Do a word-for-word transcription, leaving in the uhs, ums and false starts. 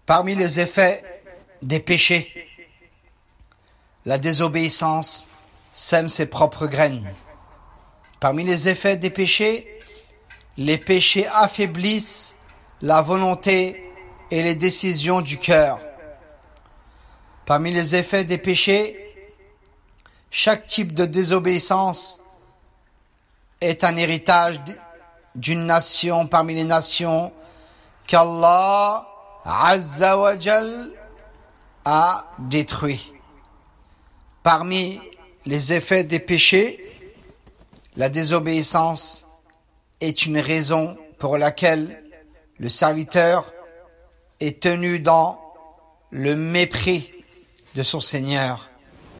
Parmi les effets des péchés, la désobéissance sème ses propres graines. Parmi les effets des péchés, les péchés affaiblissent la volonté et les décisions du cœur. Parmi les effets des péchés, chaque type de désobéissance est un héritage d'une nation parmi les nations qu'Allah Azza wa Jal a détruit. Parmi les effets des péchés, la désobéissance est une raison pour laquelle le serviteur est tenu dans le mépris de son Seigneur.